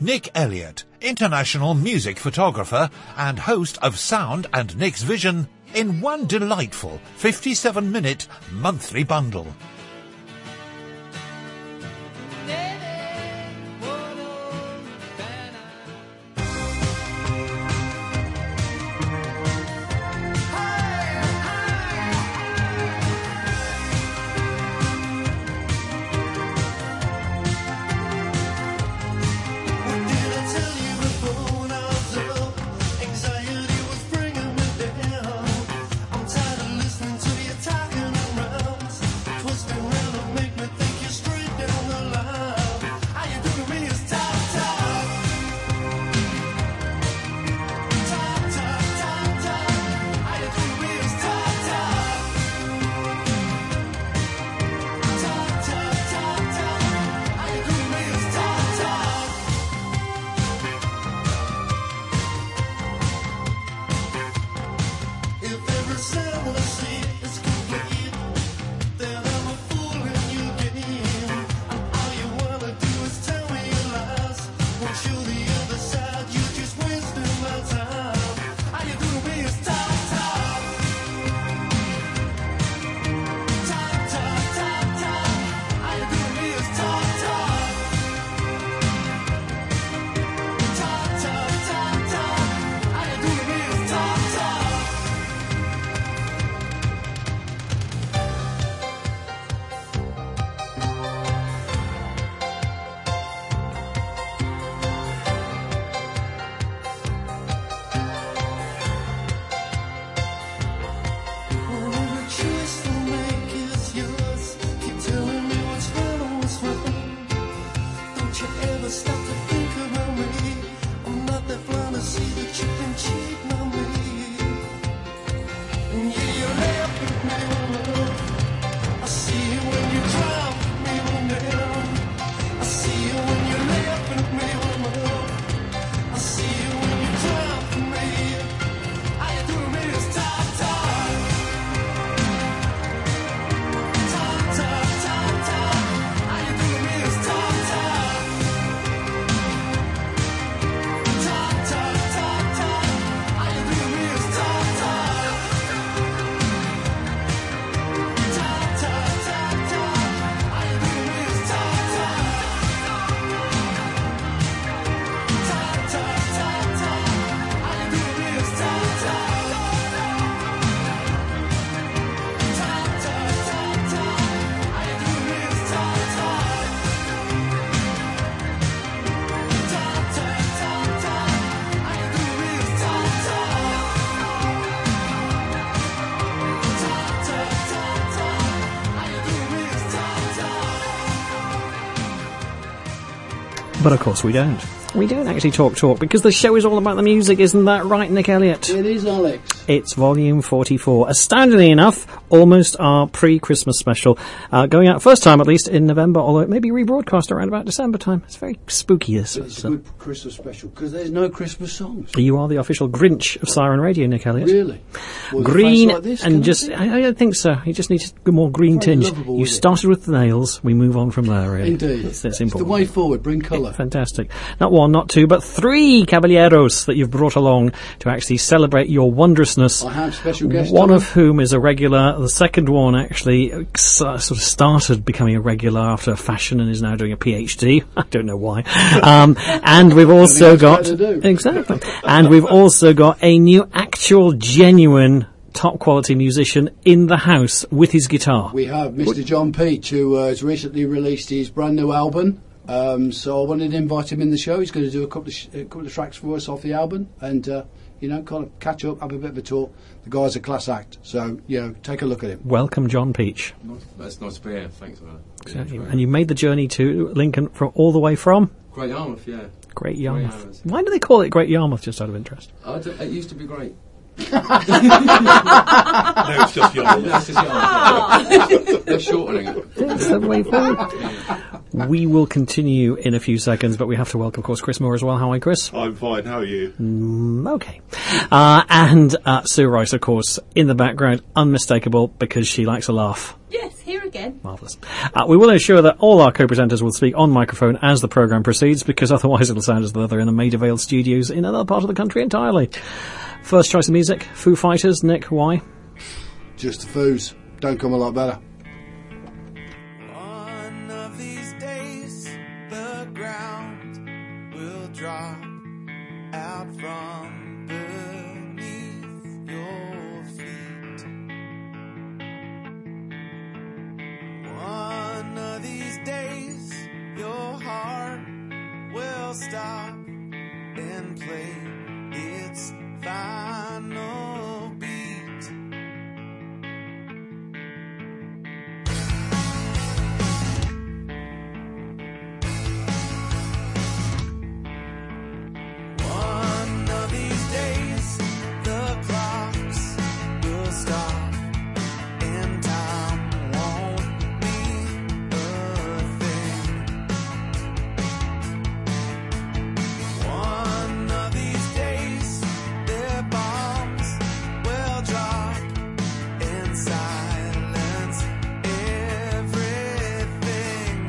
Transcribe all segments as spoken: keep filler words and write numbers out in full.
Nick Elliott, international music photographer and host of Sound and Nick's Vision, in one delightful fifty-seven minute monthly bundle. But of course we don't. We don't actually talk talk because the show is all about the music, isn't that right, Nick Elliott? It is, Alex. It's volume forty-four. Astoundingly enough, almost our pre-Christmas special. Uh, going out first time, at least, in November, although it may be rebroadcast around about December time. It's very spooky, this. But it's a good Christmas special because there's no Christmas songs. You are the official Grinch of Siren Radio, Nick Elliott. Really? Well, green like this, and just... I, I don't think so. You just need a more green tinge. Lovable, you started with the nails. We move on from there, really. Indeed. That's, that's it's the way forward. Bring colour. Yeah, fantastic. Not one, not two, but three caballeros that you've brought along to actually celebrate your wondrousness. I have special guests. One of whom is a regular. The second one actually uh, sort of started becoming a regular after fashion and is now doing a PhD. I don't know why. Um, and we've also got... Exactly. And we've also got a new actual genuine top quality musician in the house with his guitar. We have Mister John Peach, who uh, has recently released his brand new album. Um, so I wanted to invite him in the show. He's going to do a couple of, sh- a couple of tracks for us off the album and, uh, you know, kind of catch up, have a bit of a talk. The guy's a class act. So, you know, take a look at him. Welcome, John Peach. Nice, that's nice to be here. Thanks for that. Exactly. And you made the journey to Lincoln from all the way from? Great Yarmouth, yeah. Great Yarmouth. Great Yarmouth. Why do they call it Great Yarmouth, just out of interest? I d- it used to be great. No, it's just Yarmouth. That's just Yarmouth. They're shortening it. That's the way forward. We will continue in a few seconds, but we have to welcome, of course, Chris Moore as well. How are you, Chris? I'm fine, how are you? Mm, okay. Uh, and uh, Sue Rice, of course, in the background, unmistakable because she likes a laugh. Yes, here again. again. Marvellous. Uh, we will ensure that all our co-presenters will speak on microphone as the programme proceeds, because otherwise it'll sound as though they're in the Maida Vale studios in another part of the country entirely. First choice of music, Foo Fighters. Nick, why? Just the Foos. Don't come a lot better. One of these days, the ground will drop out from beneath your feet. One of these days, your heart will stop and play its final beat. One of these days, the clocks will stop and time won't mean a thing. One of these days, their bombs will drop and silence everything.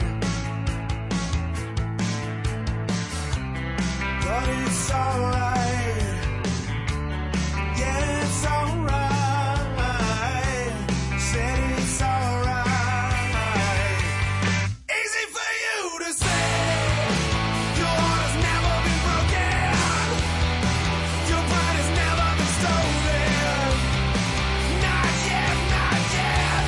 But it's alright, yeah, it's alright, said it's alright. Easy for you to say, your heart has never been broken, your pride has never been stolen. Not yet, not yet.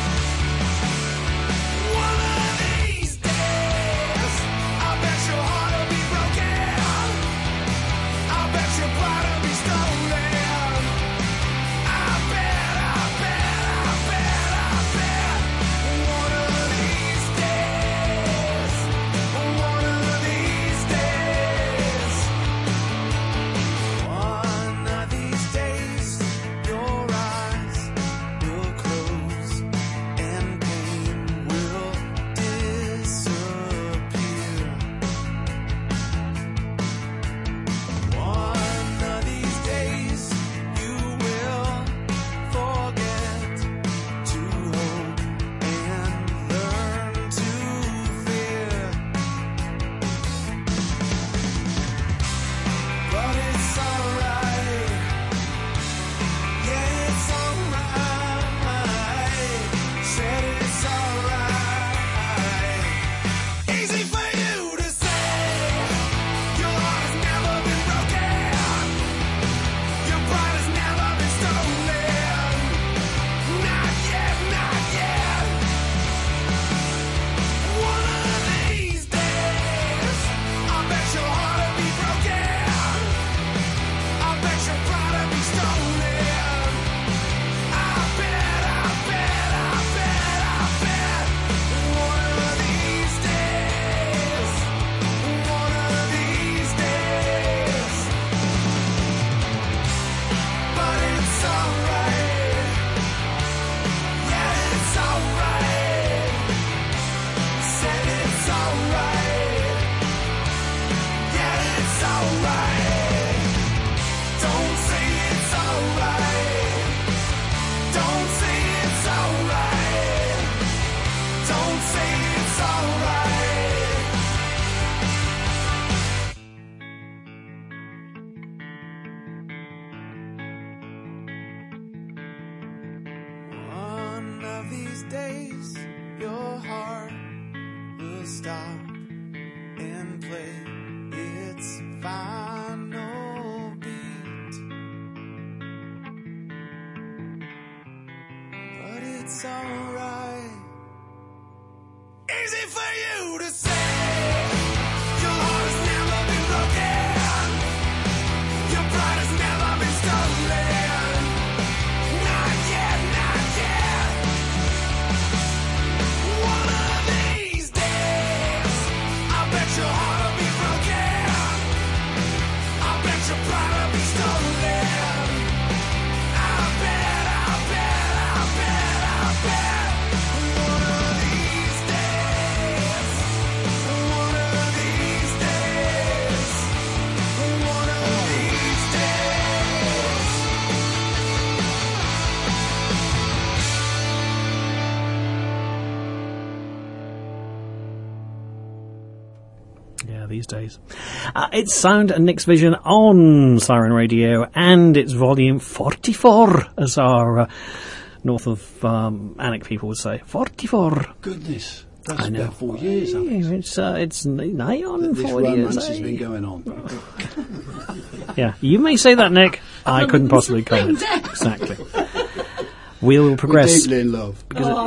One of these days, I bet your heart will be broken, I bet your pride will be stolen. I bet, I bet, I bet, I bet. One of these days, one of these days, one of these days, your eyes will close and pain will disappear. One of these days, you will forget to hope and learn to fear. But it's alright, yeah, it's alright, said it's alright. Easy for you to say, your heart has never been broken, your pride has never been stolen. Not yet, not yet. One of these days, I bet your heart will be broken, I bet your pride will be stolen. I bet, I bet, I bet, I bet. One of these days, one of these days. But it's alright, yeah, it's alright, said it's alright, yeah, it's alright. Don't say it's alright, don't say it's alright, don't say it's alright. One of these days, your heart will stop and play its final beat. But it's alright, easy for you to say, your heart has never been broken, your pride has never been stolen. Not yet, not yet. One of these days, I bet your heart will be broken, I bet your pride will be stolen. I bet, I bet, I bet, I bet. One of these days, Yeah, these days. Uh, it's Sound and Nick's Vision on Siren Radio, and it's volume forty-four, as our uh, north of um, Alnwick people would say. forty-four. Goodness. That's I know. about four years, Yeah, Alex, it's uh, it's nigh on that this four romance years. has eh? been going on. Yeah, you may say that, Nick. I couldn't possibly comment. Exactly. We will We're progress. deeply in love.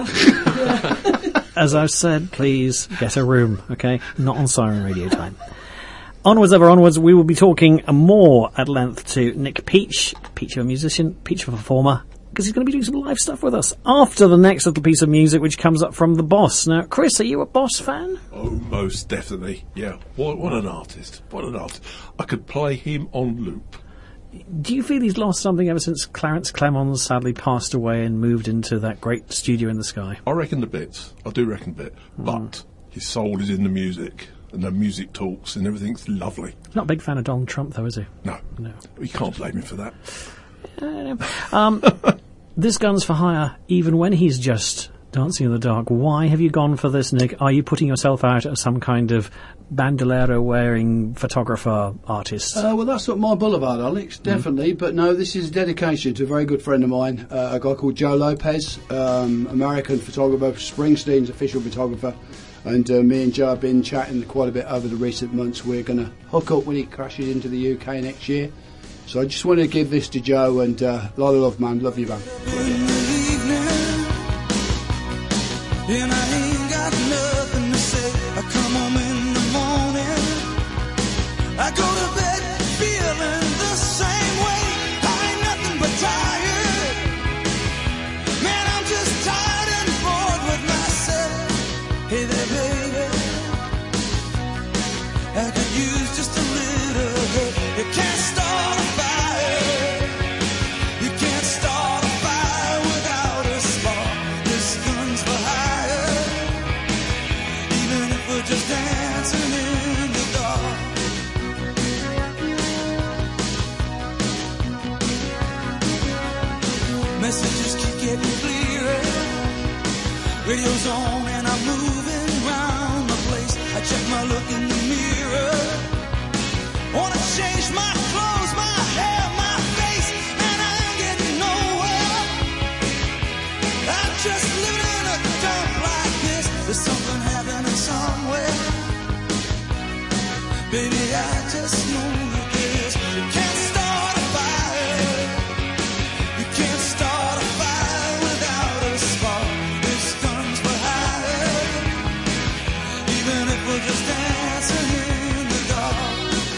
As I've said, please get a room, okay? Not on Siren Radio time. Onwards, ever onwards, we will be talking more at length to Nick Peach, Peach of a musician, Peach of a performer, because he's going to be doing some live stuff with us after the next little piece of music, which comes up from The Boss. Now, Chris, are you a Boss fan? Oh, most definitely. Yeah. What, what an artist. What an artist. I could play him on loop. Do you feel he's lost something ever since Clarence Clemons sadly passed away and moved into that great studio in the sky? I reckon the bits. I do reckon a bit. Mm. But his soul is in the music. And the music talks and everything's lovely. Not a big fan of Donald Trump, though, is he? No. No. You can't blame him for that. I don't know. Um, this Gun's for Hire, even when he's just dancing in the dark. Why have you gone for this, Nick? Are you putting yourself out as some kind of bandolero-wearing photographer artist? Uh, well, that's what my boulevard, Alex, definitely. Mm. But no, this is a dedication to a very good friend of mine, uh, a guy called Joe Lopez, um, American photographer, Springsteen's official photographer. And uh, me and Joe have been chatting quite a bit over the recent months. We're going to hook up when he crashes into the U K next year. So I just want to give this to Joe, and uh, a lot of love, man. Love you, man. And I ain't got nothing to say. I come home in the morning, I go to bed feeling the same way. I ain't nothing but tired. Man, I'm just tired and bored with myself. Hey there, baby, I could use just a little help. You can't start a fire. You can't start a fire without a spark. This gun's for hire. Even if we're just dancing in the dark. Messages keep getting clearer. Radio's on and I'm moving around the place. I check my look in the mirror. Wanna change my clothes, my hair, my face, and I ain't getting nowhere. I'm just living in a dump like this. There's something happening somewhere. Baby, I just know that this. You can't start a fire. You can't start a fire without a spark. This gun's for hire. Even if we're just dancing in the dark.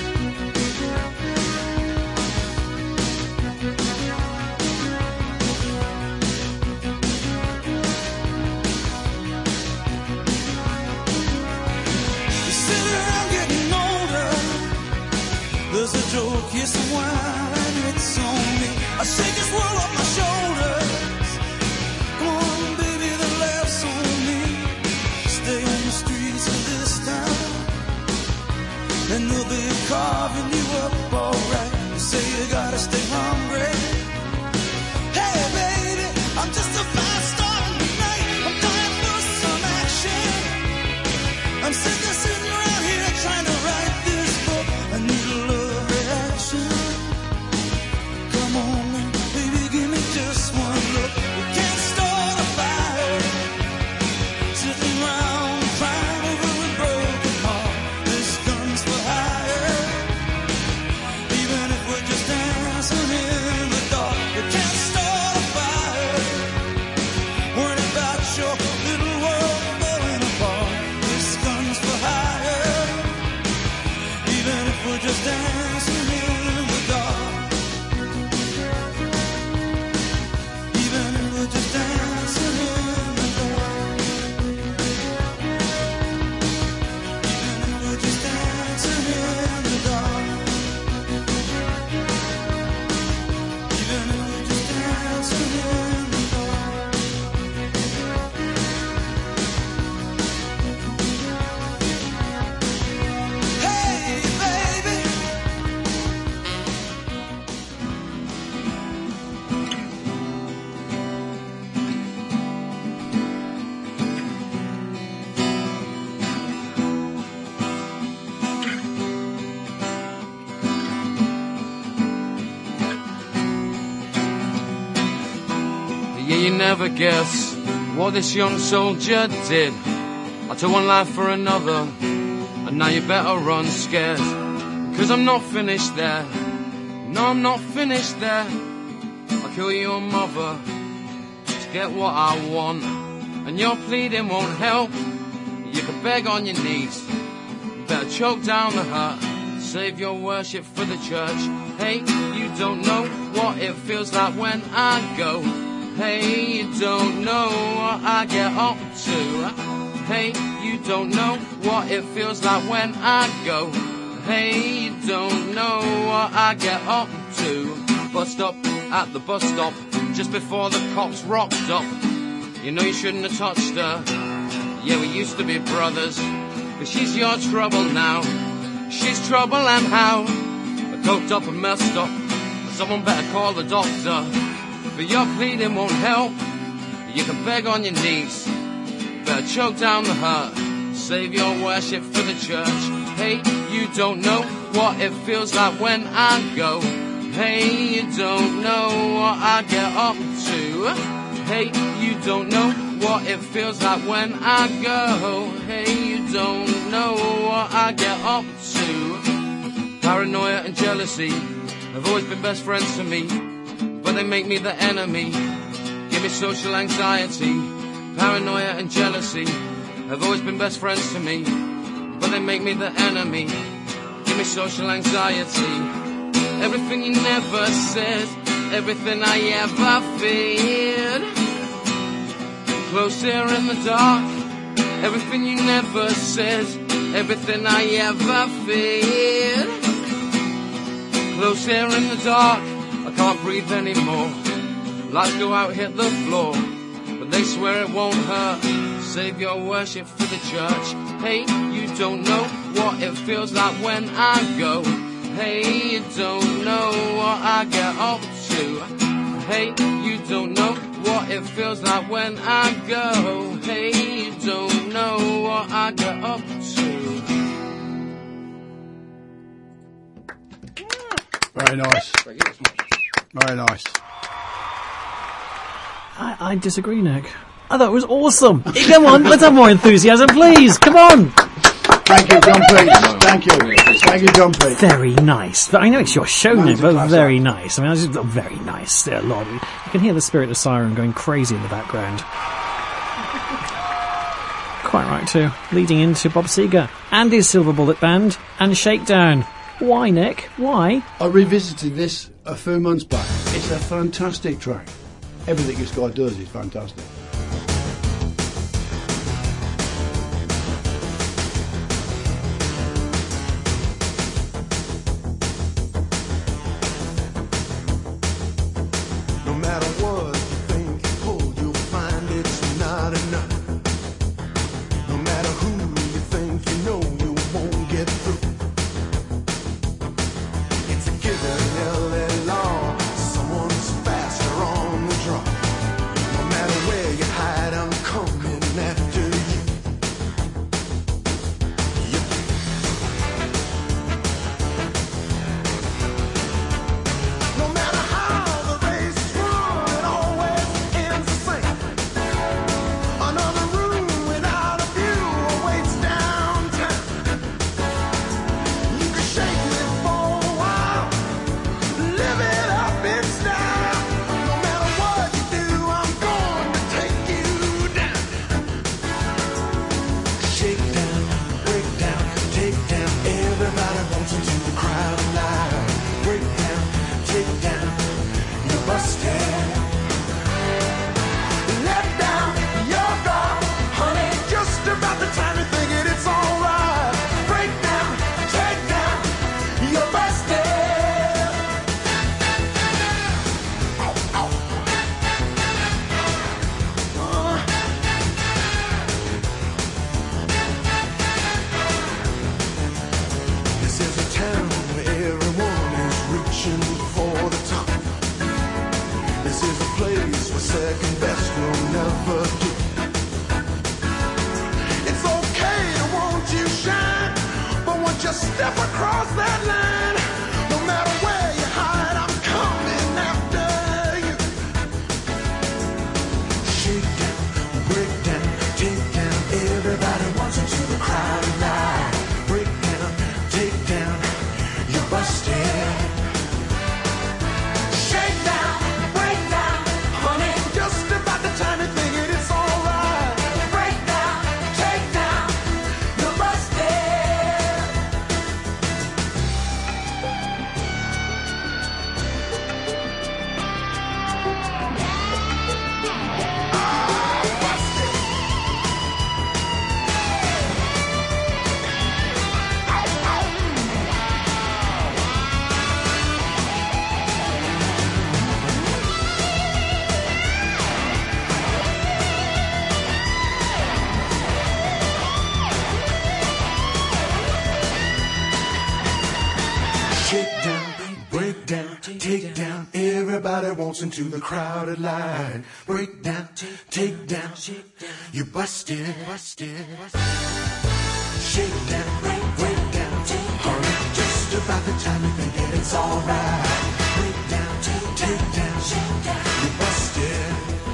You sit around getting older. There's a joke, yes, a wine, it's on me. I shake this world off my shoulders. Come on, baby, the laughs on me. Stay on the streets of this town, and they'll be carving you up alright. You say you gotta stay hungry. Hey, baby, I'm just a fast star tonight. I'm dying for some action. I'm sick of sitting around here trying to write this book. I need a love reaction. Come on, baby, give me just one look. You can't start a fire. Sitting around crying over a broken heart. This gun's for hire. Even if we're just dancing in the dark. You can't start a fire. Worrying about your little world falling apart. This gun's for hire. never guess what this young soldier did. I took one life for another, and now you better run scared. Cause I'm not finished there. No, I'm not finished there. I'll kill your mother to get what I want. And your pleading won't help. You can beg on your knees. You better choke down the hurt. Save your worship for the church. Hey, you don't know what it feels like when I go. Hey, you don't know what I get up to. Hey, you don't know what it feels like when I go. Hey, you don't know what I get up to. Bus stop at the bus stop, just before the cops rocked up. You know you shouldn't have touched her. Yeah, we used to be brothers, but she's your trouble now. She's trouble and how? Coked up and messed up. Someone better call the doctor. But your pleading won't help. You can beg on your knees. Better choke down the hurt. Save your worship for the church. Hey, you don't know what it feels like when I go. Hey, you don't know what I get up to. Hey, you don't know what it feels like when I go. Hey, you don't know what I get up to. Paranoia and jealousy have always been best friends to me, but they make me the enemy. Give me social anxiety. Paranoia and jealousy have always been best friends to me, but they make me the enemy. Give me social anxiety. Everything you never said, everything I ever feared. Close here in the dark. Everything you never said, everything I ever feared. Close here in the dark. I can't breathe anymore. Lights go out, hit the floor, but they swear it won't hurt. Save your worship for the church. Hey, you don't know what it feels like when I go. Hey, you don't know what I get up to. Hey, you don't know what it feels like when I go. Hey, you don't know what I get up to. Very nice. Very nice. I, I disagree, Nick. I thought it was awesome. Come on, let's have more enthusiasm, please. Come on. Thank you, John Pete. Thank you. Thank you, John Pete. Very nice. But I know it's your show, Nick, but class very nice. I mean, I just very nice. There, Lord. You can hear the Spirit of Siren going crazy in the background. Quite right, too. Leading into Bob Seger and his Silver Bullet Band and Shakedown. Why, Nick? Why? I revisited this a few months back. It's a fantastic track. Everything this guy does is fantastic. No matter what you think you pull, you'll find it's not enough. No matter who you think you know, you won't get through. It's a given L A law. Someone's faster on the draw. No matter where you hide, I'm coming after you. Yep. No matter how the race is run, it always ends the same. Another room without a view awaits downtown. You can shake me for a while, live it up in style. No matter what you do, I'm going to take you down. Shake down, break down, take down. Everybody wants into the crowd alive. Break down, take down, you're busted. Let down your guard, honey. Just about the time you're thinking it's alright. Break down, take down, you're busted. Ow, ow. Uh. This is a town where everyone is reaching for the top. This is a place where second best will never do. It's okay to want you shine, but once you step across that line, no matter where you hide, I'm coming after you. Shake down, break down, take down. Everybody wants into the crowded line. Break down, take down. You busted, busted. Shake down, break, break down. Honey, just about the time you think that it's alright. Break down, take down. You busted.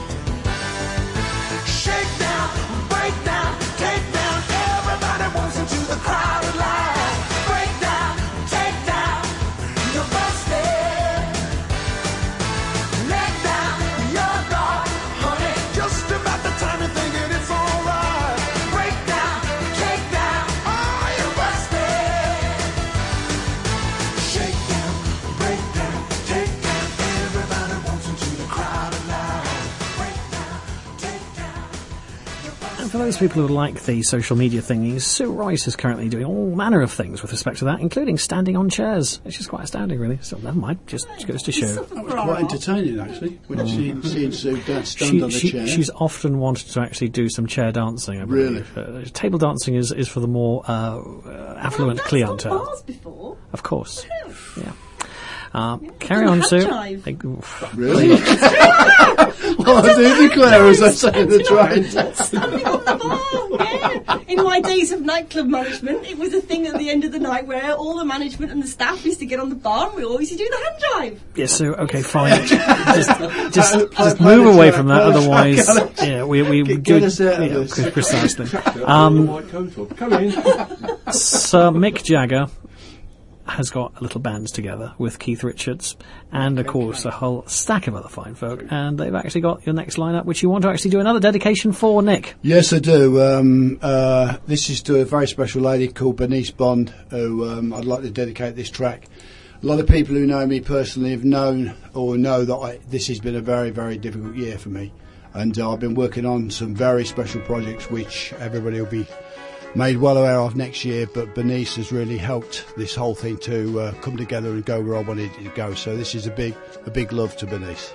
Shake down, break down, take down. Everybody wants into the crowded line. Break down, take down. You busted. Let down your guard, honey. Just about the time you're thinking it's alright. Break down, take down. Oh, you busted. Shake down, break down, take down. Everybody wants into the crowded line. Break down, take down. And for those people who like the social media thingies, Sue Royce is currently doing all manner of things with respect to that, including standing on chairs, which is quite astounding, really. So never mind, just goes to show. That was quite entertaining, actually, when seeing, seeing Sue dance stand She, on the she, chair. she's often wanted to actually do some chair dancing, I believe. Uh, table dancing is, is for the more uh, uh, affluent I've clientele. bars before. Of course. Yeah. Uh, Yeah. carry Well, on, hand Sue. jive. Like, oof. Really? Well, I do declare, as I say in the train. Standing on the bar, yeah. In my days of nightclub management, it was a thing at the end of the night where all the management and the staff used to get on the bar and we always used to do the hand jive. Yeah, Sue, okay, fine. just just, just Play- move play away the from that, track, otherwise... play the track. Yeah, we... we Get- do get us out of yeah, this. precisely. Um, Um, white coat on. Come in. Sir Mick Jagger has got a little band together with Keith Richards and, of course, a whole stack of other fine folk, and they've actually got your next lineup, which you want to actually do another dedication for, Nick. Yes, I do. Um, uh, this is to a very special lady called Bernice Bond, who um, I'd like to dedicate this track. A lot of people who know me personally have known or know that I, this has been a very, very difficult year for me. And uh, I've been working on some very special projects which everybody will be made well aware of next year, but Bernice has really helped this whole thing to uh, come together and go where I wanted it to go. So this is a big, a big love to Bernice.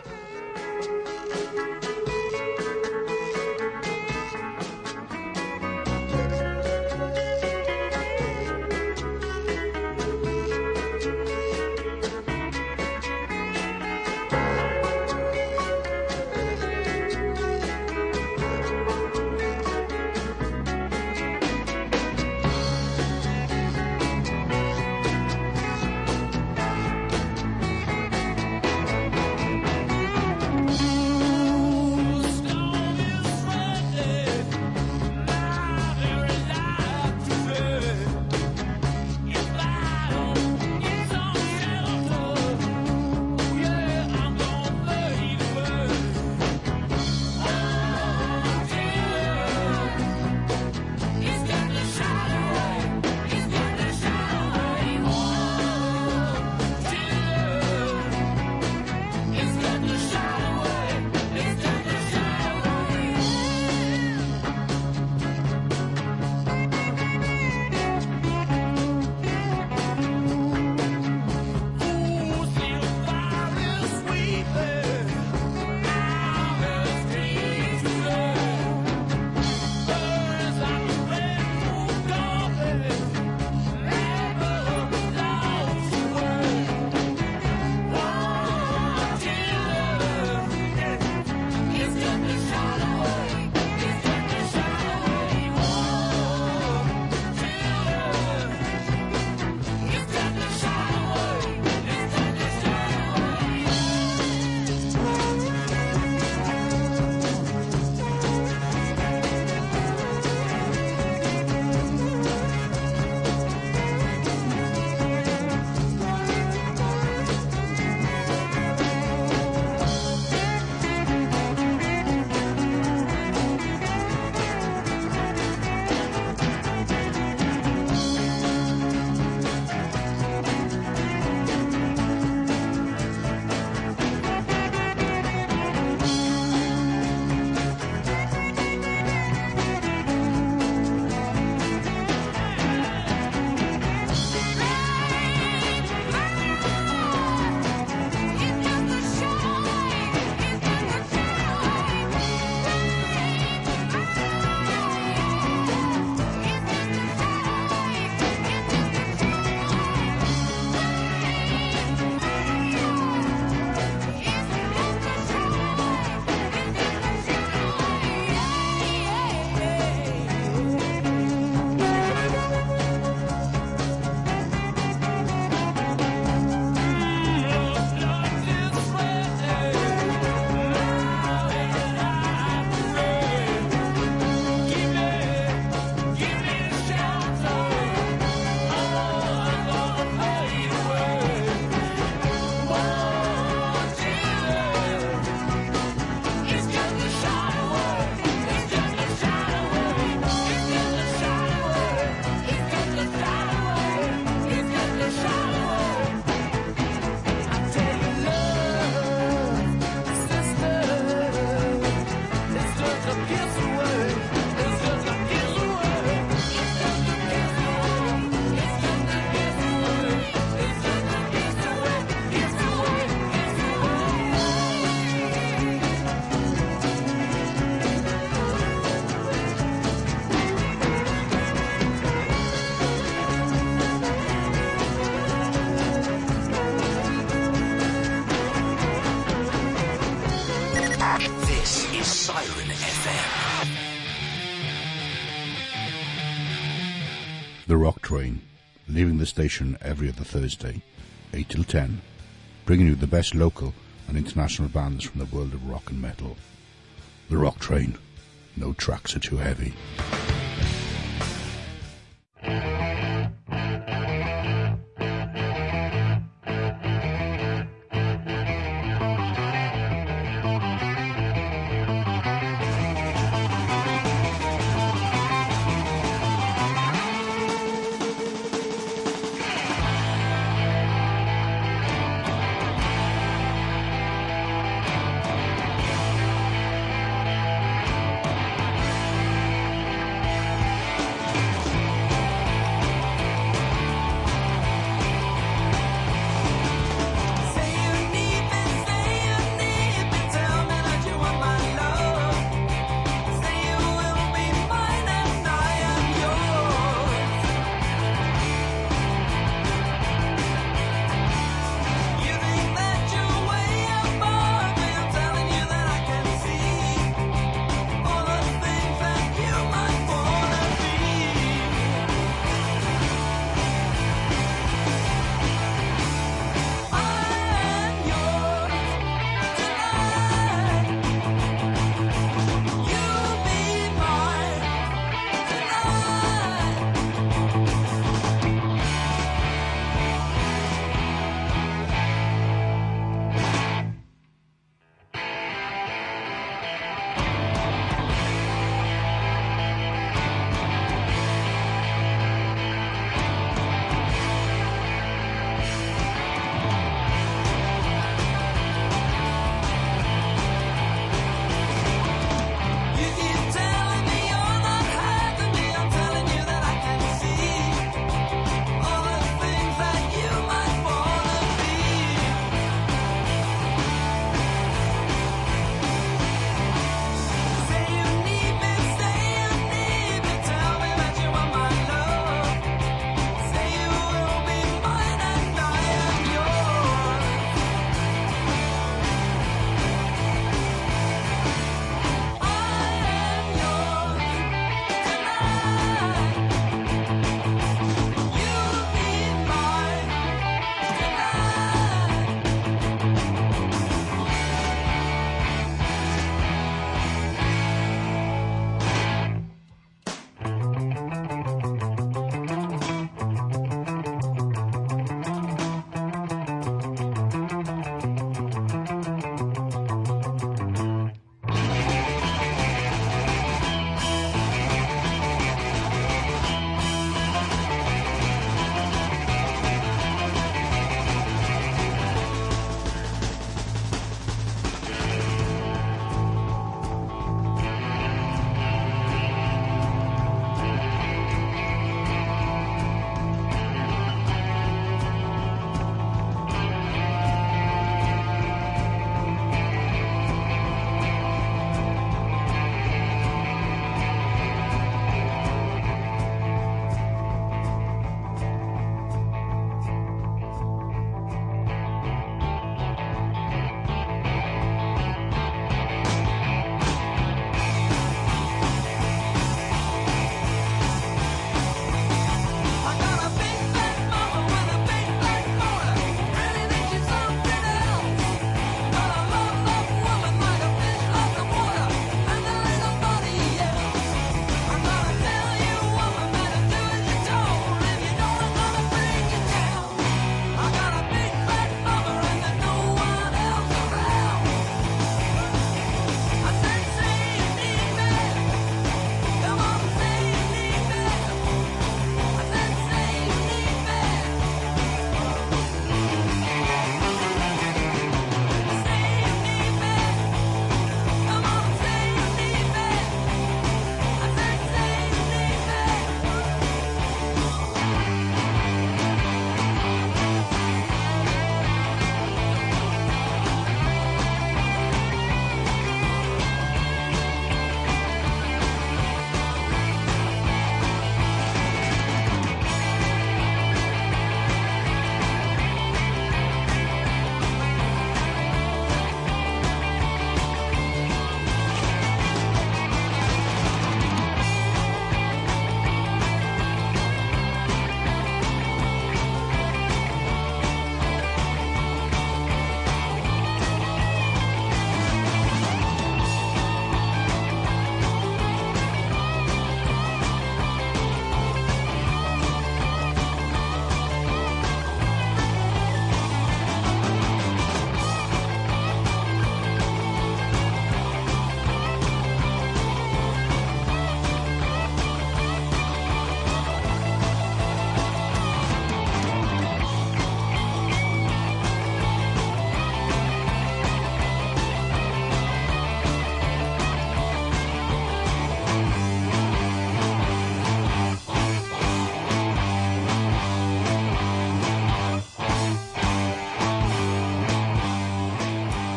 The Rock Train, leaving the station every other Thursday, eight till ten, bringing you the best local and international bands from the world of rock and metal. The Rock Train. No tracks are too heavy.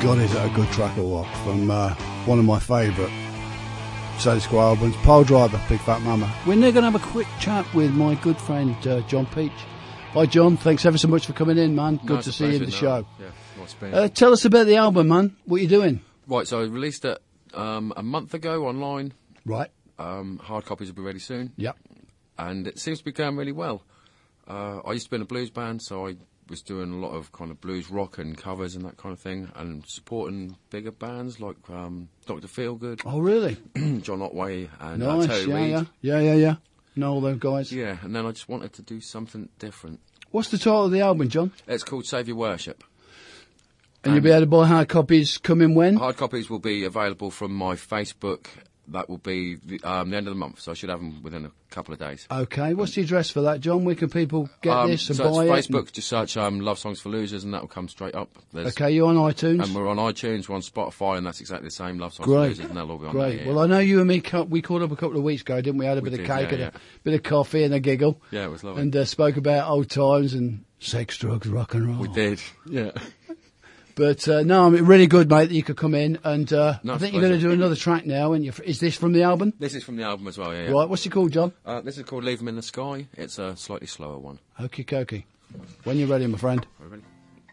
God, is that a good track or what? From uh, one of my favourite Status Quo albums, Pile Driver, Big Fat Mama. We're now going to have a quick chat with my good friend uh, John Peach. Hi John, thanks ever so much for coming in, man. Good Nice to see you in the no. show. Yeah, nice being Uh, tell us about the album, man. What you doing? Right, so I released it um, a month ago online. Right. Um, hard copies will be ready soon. Yep. And it seems to be going really well. Uh, I used to be in a blues band, so I was doing a lot of kind of blues rock and covers and that kind of thing, and supporting bigger bands like um, Doctor Feelgood, Oh, really? John Otway, and uh, Nice. Terry Yeah, Reid. yeah, yeah, yeah, yeah. Know all those guys. Yeah, and then I just wanted to do something different. What's the title of the album, John? It's called Save Your Worship. And you'll be able to buy hard copies coming when? Hard copies will be available from my Facebook. That will be the, um, the end of the month, so I should have them within a couple of days. Okay, what's the address for that, John? Where can people get Um, this and so buy it's it? Facebook, just search um, Love Songs for Losers, and that will come straight up. There's, Okay, you're on iTunes? And we're on iTunes, we're on Spotify, and that's exactly the same, Love Songs for Great, Losers, and they'll all be on great. there. Yeah. Well, I know you and me, cu- we caught up a couple of weeks ago, didn't we? Had a We bit of did, cake yeah, and yeah. a bit of coffee and a giggle. Yeah, it was lovely. And uh, spoke about old times and sex, drugs, rock and roll. We did, yeah. But uh, no, I mean, really good, mate, that you could come in. And uh, No, I think it's you're going to pleasure. do another track now. And you're, is this from the album? This is from the album as well, yeah. yeah. Right, what's it called, John? Uh, this is called Leave 'Em in the Sky. It's a slightly slower one. Okie dokie. When you're ready, my friend. Are we ready?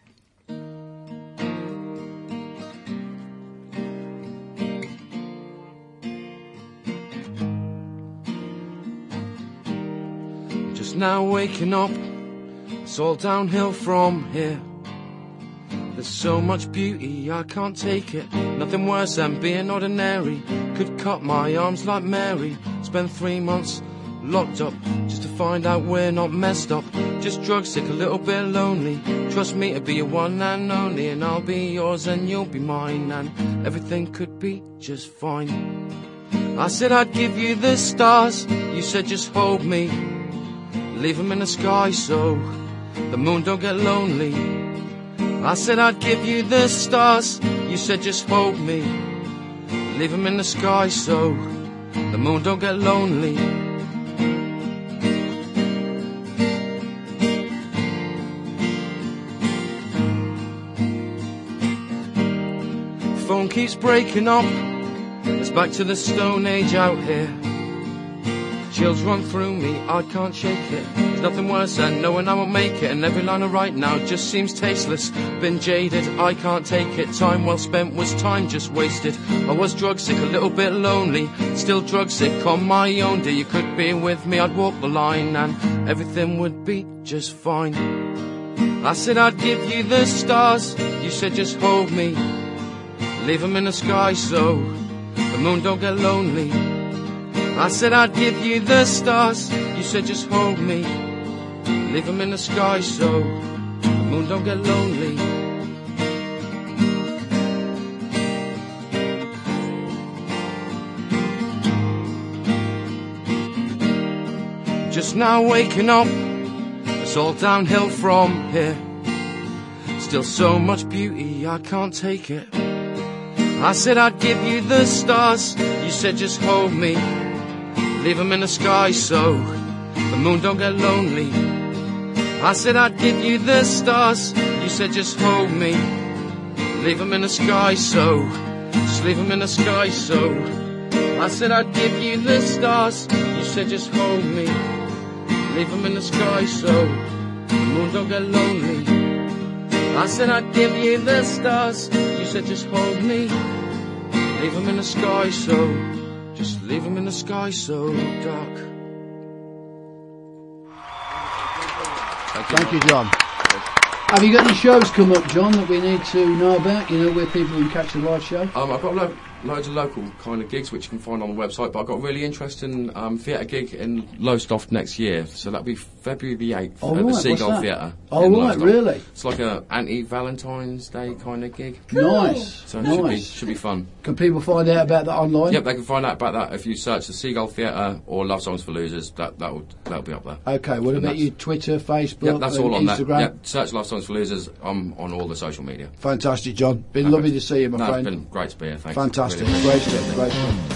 Just now waking up, it's all downhill from here. There's so much beauty, I can't take it. Nothing worse than being ordinary. Could cut my arms like Mary. Spend three months locked up just to find out we're not messed up. Just drug sick, a little bit lonely. Trust me to be your one and only, and I'll be yours and you'll be mine, and everything could be just fine. I said I'd give you the stars, you said just hold me. Leave 'em in the sky so the moon don't get lonely. I said I'd give you the stars, you said just hold me. Leave 'em in the sky so the moon don't get lonely. Phone keeps breaking up, it's back to the Stone Age out here. Chills run through me, I can't shake it. There's nothing worse than knowing I won't make it, and every line I write now just seems tasteless. Been jaded, I can't take it. Time well spent was time just wasted. I was drug sick, a little bit lonely. Still drug sick on my own. Dear, you could be with me, I'd walk the line, and everything would be just fine. I said I'd give you the stars, you said just hold me. Leave 'em in the sky so the moon don't get lonely. I said I'd give you the stars, you said just hold me. Leave 'em in the sky so the moon don't get lonely. Just now waking up, it's all downhill from here. Still so much beauty, I can't take it. I said I'd give you the stars, you said just hold me. Leave 'em in the sky so the moon don't get lonely. I said I'd give you the stars, you said just hold me. Leave 'em in the sky so, just leave 'em in the sky so. I said I'd give you the stars, you said just hold me. Leave 'em in the sky so the moon don't get lonely. I said I'd give you the stars, you said just hold me. Leave 'em in the sky so, just leave 'em in the sky so dark. Thank you, Thank you, John. Have you got any shows come up, John, that we need to know about? You know, where people can catch the live show? Um, I've got lo- loads of local kind of gigs which you can find on the website, but I've got a really interesting um, theatre gig in Lowestoft next year, so that'll be February the eighth Oh, at right, the what's Seagull that? Theatre. Oh, in right, Lowestoft. really? It's like a anti-Valentine's Day kind of gig. Nice, So it should be, nice. should be fun. Can people find out about that online? Yep, they can find out about that if you search the Seagull Theatre or Love Songs for Losers. That that'll that'll be up there. Okay, what And about that's- you? Twitter, Facebook, Yep, that's and all on that. Instagram? Yep, search Love Songs for Losers on on all the social media. Fantastic, John. Been Okay. lovely to see you, my No, friend. it's been great to be here. Thanks. Fantastic. Really Great appreciate stuff, it. great stuff.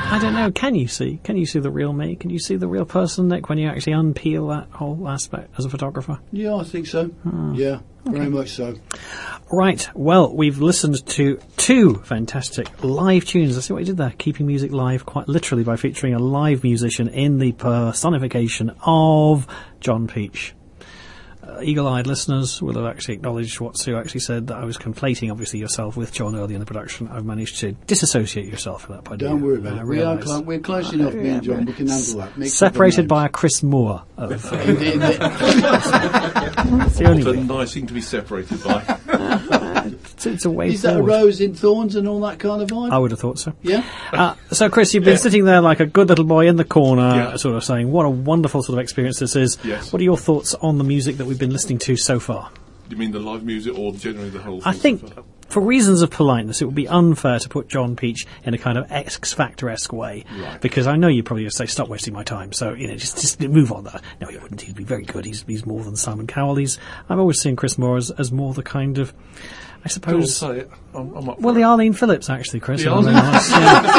I don't know. Can you see? Can you see the real me? Can you see the real person, Nick, when you actually unpeel that whole aspect as a photographer? Yeah, I think so. Yeah, very much so. Right. Well, we've listened to two fantastic live tunes. I see what you did there. Keeping music live, quite literally, by featuring a live musician in the personification of John Peach. Uh, eagle-eyed listeners will have actually acknowledged what Sue actually said, that I was conflating, obviously, yourself with John early in the production. I've managed to disassociate yourself from that point. Don't worry about I it. We are realise. close, we're close enough, me and John. We can handle that. Mix up the Separated names. by a Chris Moore. Of, uh, Indeed, indeed. it's the only What a way. nice thing to be separated by. It's, it's a way Is that a forward. rose in thorns and all that kind of vibe? I would have thought so. Yeah. Uh, so, Chris, you've been Yeah. sitting there like a good little boy in the corner, Yeah. sort of saying, what a wonderful sort of experience this is. Yes. What are your thoughts on the music that we've been listening to so far? You mean the live music or generally the whole I thing? think, for reasons of politeness, it would be unfair to put John Peach in a kind of X Factor-esque way. Right. Because I know you'd probably just say, stop wasting my time. So, you know, just, just move on there. No, he wouldn't. He'd be very good. He's, he's more than Simon Cowell. He's, I've always seen Chris Moore as, as more the kind of, I Go on, suppose... say it. I'm, I'm up Well, for the it. Arlene Phillips, actually, Chris. The if I'm Arlene- being honest,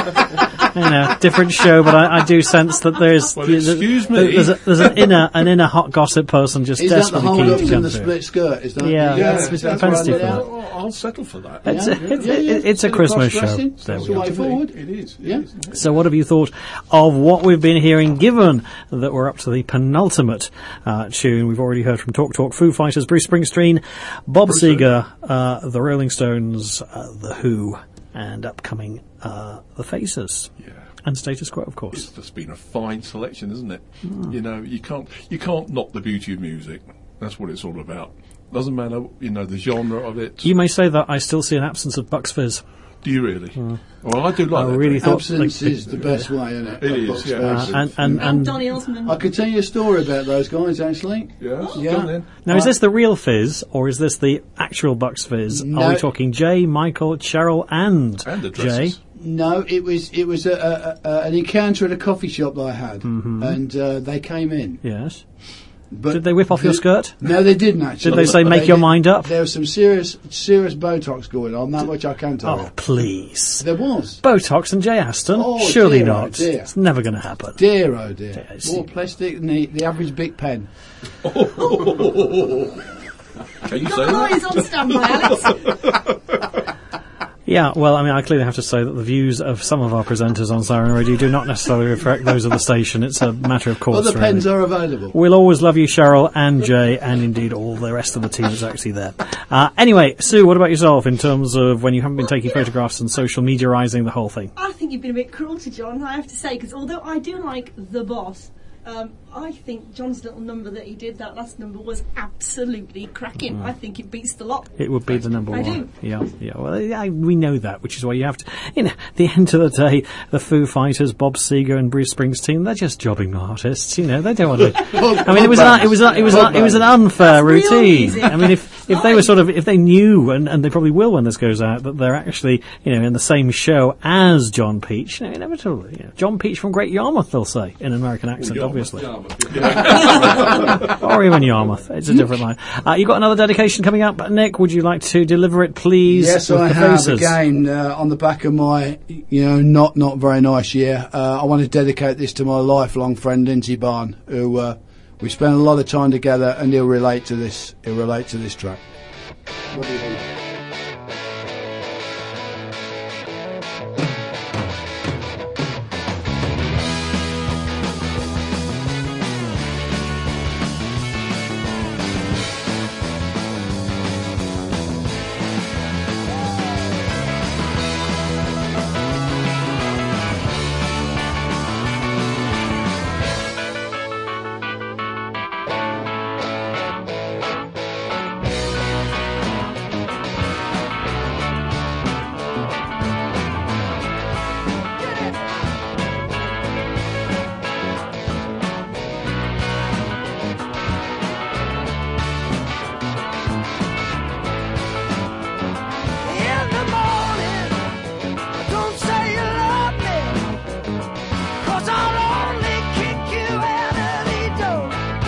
yeah. You know, different show, but I, I do sense that there's Well, there's, excuse me. there's, a, there's an inner an inner hot gossip person just Is that the desperately keen hold-ups to come in the through. split skirt? Is that Yeah, Yeah, that's, that's that's what I fancy did for out. that. I'll, I'll settle for that. It's, Yeah, a, it's, yeah, yeah. it's a Bit of Christmas show. cross-dressing. There That's we the go. way forward. It is. It Yeah. is. So what have you thought of what we've been hearing, given that we're up to the penultimate uh, tune? We've already heard from Talk Talk, Foo Fighters, Bruce Springsteen, Bob Bruce Seger, uh, the Rolling Stones, uh, The Who, and upcoming uh, The Faces. Yeah. And Status Quo, of course. It's just been a fine selection, isn't it? You know, you can't you can't knock the beauty of music. That's what it's all about. Doesn't matter, you know, the genre of it. You may say that I still see an absence of Bucks Fizz. Do you really? Well, I do like I that. really drink. thought- Absence like- is the best way, isn't it? It Of is, Bucks yeah. Fizz. Uh, and, and, And and Donny Osmond. I could tell you a story about those guys, actually. Yes, Yeah. go on then. now, is this the real Fizz, or is this the actual Bucks Fizz? No. Are we talking Jay, Michael, Cheryl, and, And the Jay? dresses. No, it was it was a, a, a, an encounter at a coffee shop that I had, and uh, they came in. Yes. But Did they whip off your skirt? No, they didn't actually. Did they say, "Make your did- mind up"? There was some serious serious Botox going on. That much I can tell Oh, you. please. There was. Botox and Jay Aston? Oh, Surely dear, oh, not. dear. It's never going to happen. Dear oh dear. Yes. More plastic than the, the average big pen. Can you say Got the that? lawyers on standby, Alex. Yeah, well, I mean, I clearly have to say that the views of some of our presenters on Siren Radio do not necessarily reflect those of the station. It's a matter of course. Other really. pens are available. We'll always love you, Cheryl and Jay, and indeed all the rest of the team that's actually there. Uh, anyway, Sue, what about yourself in terms of when you haven't been taking photographs and social mediaising the whole thing? I think you've been a bit cruel to John, I have to say, because although I do like The Boss, um, I think John's little number that he did, that last number, was absolutely cracking. I think it beats the lot. It would be the number I one. do. Yeah, yeah. Well, yeah, we know that, which is why you have to. You know, at the end of the day, the Foo Fighters, Bob Seger, and Bruce Springsteen—they're just jobbing artists. You know, they don't want to. I mean, it was an, it was an, it was an, it was an unfair That's real routine. music. I mean, if if they were sort of if they knew, and, and they probably will when this goes out, that they're actually you know in the same show as John Peach. You know, inevitably, you know, John Peach from Great Yarmouth, they'll say in an American accent, Yarmouth, obviously. Yarmouth. Or even Yarmouth. It's a different line. Uh, you've got another dedication coming up, Nick. Would you like to deliver it, please? Yes, with I the have. faces? Again, uh, on the back of my, you know, not not very nice year, uh, I want to dedicate this to my lifelong friend Lindsay Barn, who uh, we spent a lot of time together, and he'll relate to this. He'll relate to this track. What do you think? In the morning, don't say you love me, 'cause I'll only kick you out of the door.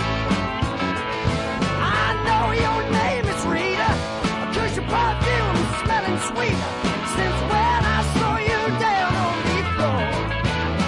I know your name is Rita, 'cause your perfume is smelling sweeter since when I saw you down on the floor.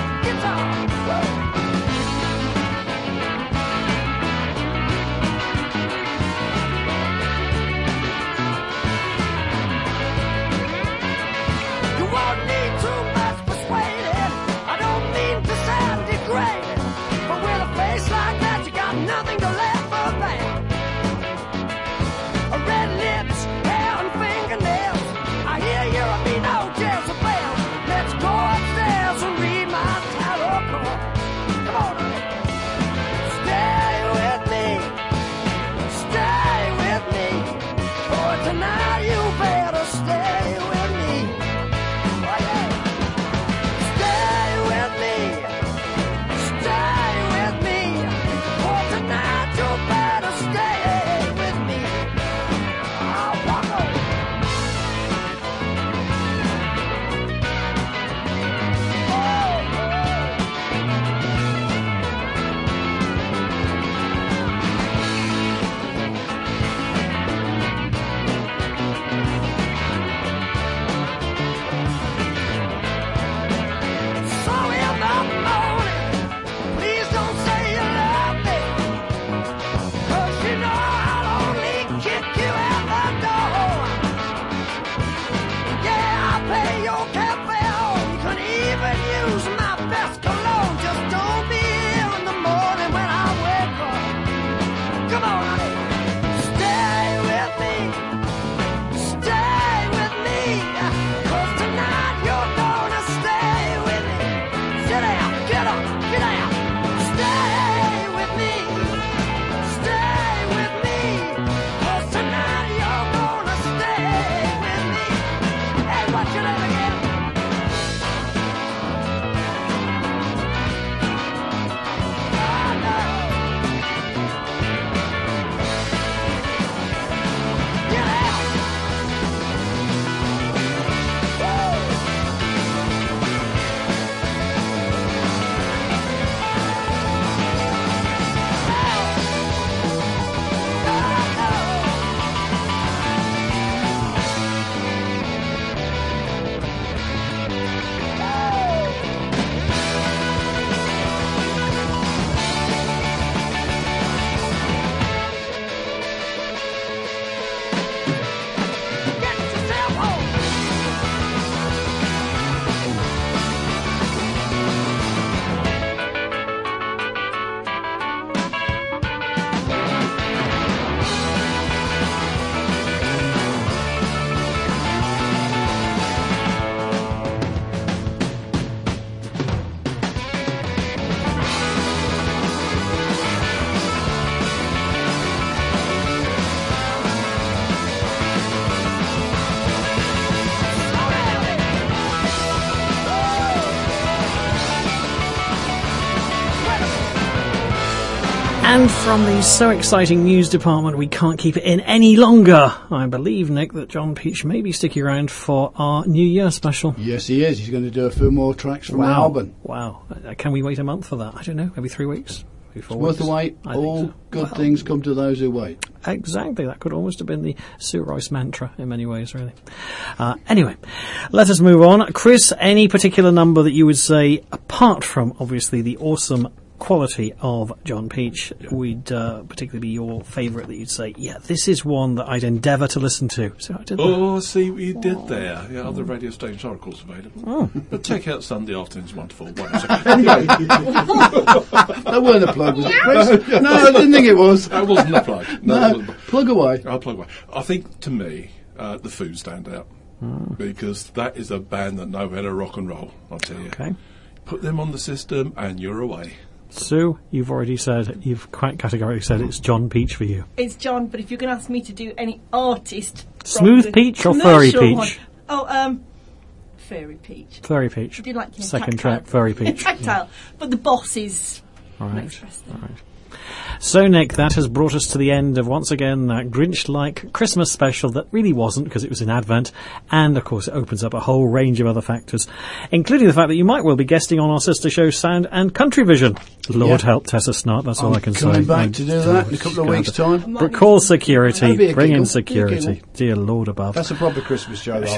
And from the so exciting news department, we can't keep it in any longer. I believe, Nick, that John Peach may be sticking around for our New Year special. Yes, he is. He's going to do a few more tracks from Wow. the album. Wow. Uh, Can we wait a month for that? I don't know. Maybe three weeks? Maybe four Worth weeks? the wait. I think All so. good Well, things come to those who wait. Exactly. That could almost have been the Sue Royce mantra in many ways, really. Uh, anyway, let us move on. Chris, any particular number that you would say, apart from, obviously, the awesome quality of John Peach, would uh, particularly be your favourite that you'd say, yeah, this is one that I'd endeavour to listen to. So I did that. Oh, I see what you did there. Yeah, other radio stations are, of course, available. Oh. But check out Sunday Afternoon's wonderful. Wonderful. Anyway, That weren't a plug, was it, Chris? No, I didn't think it was. that wasn't a plug. No, No, that wasn't a plug. plug away. I'll plug away. I think, to me, uh, the Food stand out. Because that is a band that know how to rock and roll, I'll tell you. Okay. Put them on the system and you're away. Sue, you've already said, you've quite categorically said it's John Peach for you. It's John, but if you're going to ask me to do any artist... from Smooth the peach or furry commercial peach? one- Oh, um, fairy peach. Furry Peach. I do like, you know, Second tactile. track, Furry Peach. Tactile. But the boss is... All right. Next best thing. All right. So, Nick, that has brought us to the end of, once again, that Grinch-like Christmas special that really wasn't, because it was in Advent, and, of course, it opens up a whole range of other factors, including the fact that you might well be guesting on our sister show, Sound and Country Vision. Lord Yeah. help Tessa Snart, that's all I'm I can coming say. back I'm- to do that in a couple of God. weeks' time. Might be- Call That'd security, be a bring in giggle. Be a security. giggle. Dear Lord above. That's a proper Christmas show, I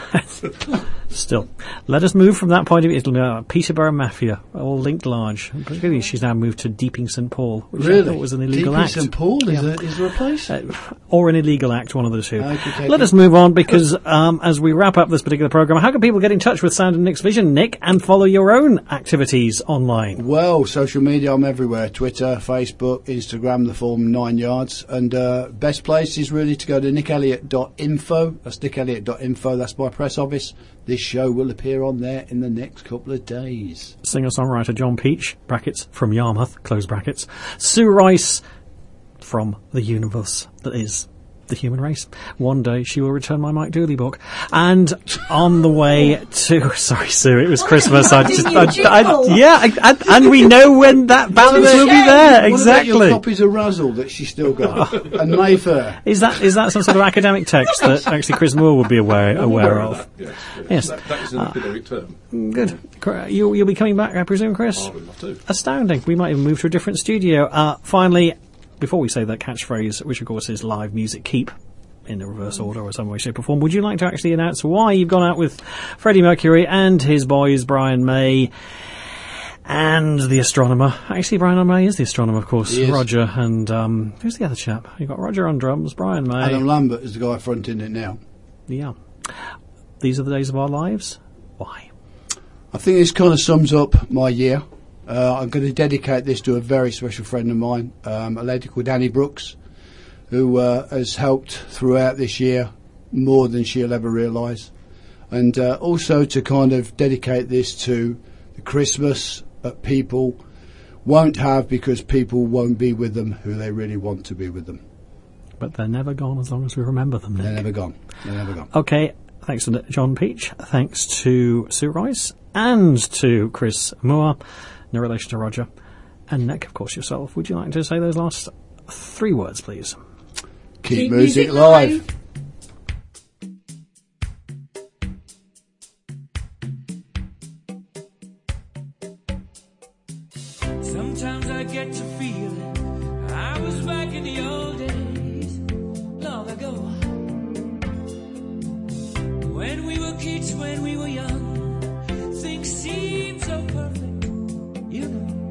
think. Still, let us move from that point of view. It'll be uh, Peterborough Mafia, all linked large. Particularly, she's now moved to Deeping Saint Paul, which I Really? thought was an illegal Deeping act. Saint Paul is, Yeah. a, is there a place? Uh, or an illegal act, one of the two. Okay, okay, Let okay. us move on, because um, as we wrap up this particular programme, how can people get in touch with Sound and Nick's Vision, Nick, and follow your own activities online? Well, social media, I'm everywhere. Twitter, Facebook, Instagram, the form nine yards. And uh, best place is really to go to nick elliott dot info. That's nick elliott dot info. That's my press office. This show will appear on there in the next couple of days. Singer-songwriter John Peach, brackets, from Yarmouth, close brackets. Sue Rice, from the universe that is the human race. One day she will return my Mike Dooley book. And on the way to... Sorry, Sue, it was Christmas. I just... I, I, yeah, I, I, and we know when that balance will be there. What about your Exactly. copies of Razzle that she's still got? And Mayfair. Is that is that some sort of academic text that actually Chris Moore would be aware I'm aware aware of? that, yes. yes. Yes. That, that is an academic term. Good. Cr- You, you'll be coming back, I presume, Chris? I would love to. Astounding. We might even move to a different studio. Uh, finally, before we say that catchphrase, which of course is live music keep, in a reverse order or some way, shape or form, would you like to actually announce why you've gone out with Freddie Mercury and his boys, Brian May, and the astronomer? Actually, Brian May is the astronomer, of course. He is. Roger, and um, who's the other chap? You've got Roger on drums, Brian May. Adam Lambert is the guy fronting it now. Yeah. These are the days of our lives. Why? I think this kind of sums up my year. Uh, I'm going to dedicate this to a very special friend of mine, um, a lady called Annie Brooks, who uh, has helped throughout this year more than she'll ever realise. And uh, also to kind of dedicate this to the Christmas that people won't have because people won't be with them who they really want to be with them. But they're never gone as long as we remember them, Nick. They're never gone. They're never gone. Okay, thanks to John Peach, thanks to Sue Rice, and to Chris Moore, no relation to Roger, and Nick, of course, yourself. Would you like to say those last three words, please? Keep, Keep music, music live. live. Sometimes I get to feeling I was back in the old days, long ago. When we were kids, when we were young, things seemed so perfect, you know.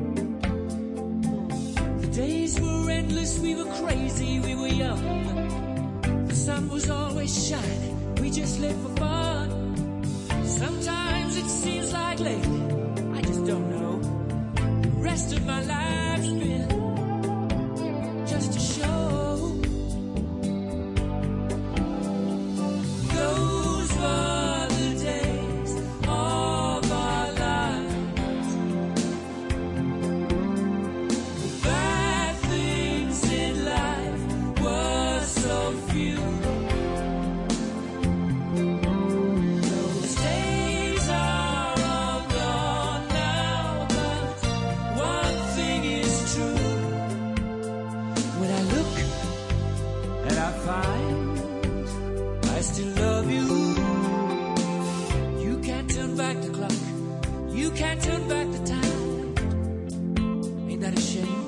The days were endless, we were crazy, we were young. The sun was always shining, we just lived for fun. Sometimes it seems like lately, I just don't know. The rest of my life's been just a show. Those were the days of our lives. The bad things in life were so few. Those days are love you. You can't turn back the clock. You can't turn back the time. Ain't that a shame?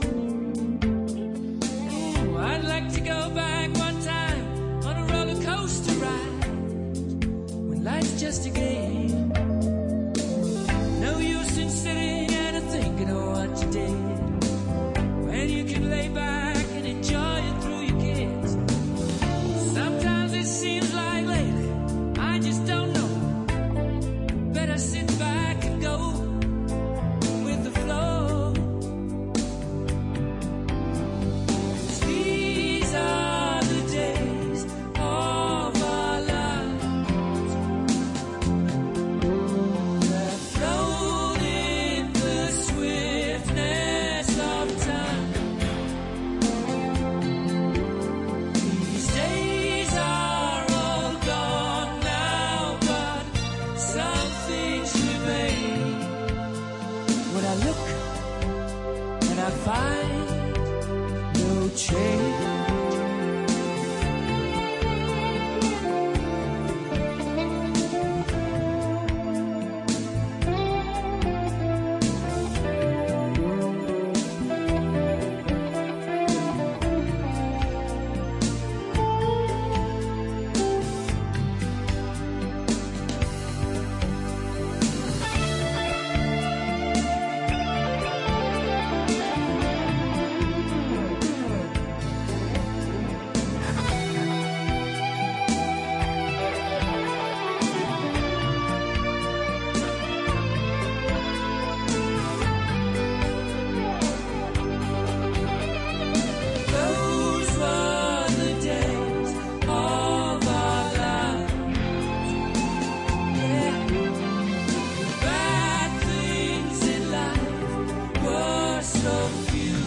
Oh, I'd like to go back one time on a roller coaster ride when life's just a game. No use in sitting and thinking of what you did when you can lay back and enjoy it through your kids. Sometimes it seems like lately I just don't know. Better sit back and go with the flow. 'Cause these are the days of our lives that float in the swiftness of time. These days are all gone now, but some things remain. When I look and I find no change. Those were the days of our lives. Yeah. Bad things in life were so few.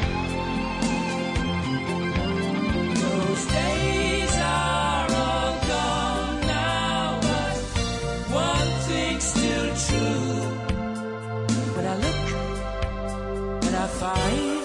Those days are all gone now, but one thing's still true. When I look and I find